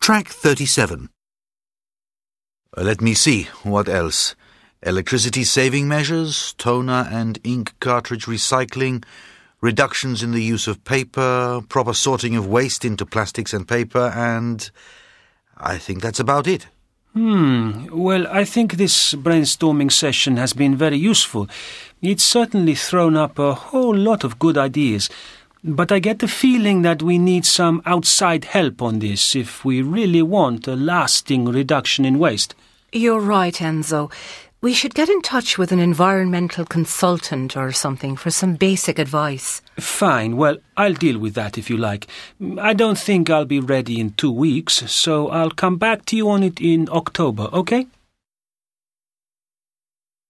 Track 37. Let me see, what else? Electricity saving measures, toner and ink cartridge recycling, reductions in the use of paper, proper sorting of waste into plastics and paper, and I think that's about it. Well, I think this brainstorming session has been very useful. It's certainly thrown up a whole lot of good ideas, but I get the feeling that we need some outside help on this if we really want a lasting reduction in waste. You're right, Enzo. We should get in touch with an environmental consultant or something for some basic advice. Fine, well, I'll deal with that if you like. I don't think I'll be ready in 2 weeks, so I'll come back to you on it in October, okay?